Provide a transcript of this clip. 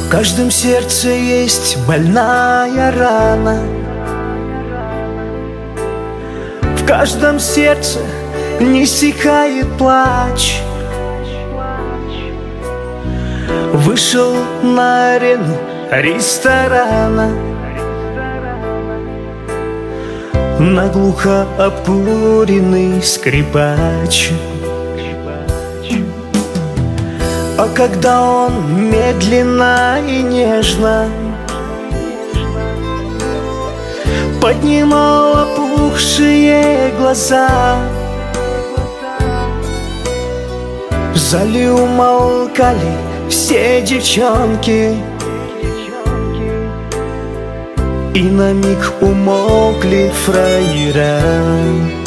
В каждом сердце есть больная рана, в каждом сердце не стихает плач. Вышел на арену ресторана, наглухо обкуренный скрипач. А когда он медленно и нежно поднимал опухшие глаза, в зале умолкали все девчонки, и на миг умолкли фраера.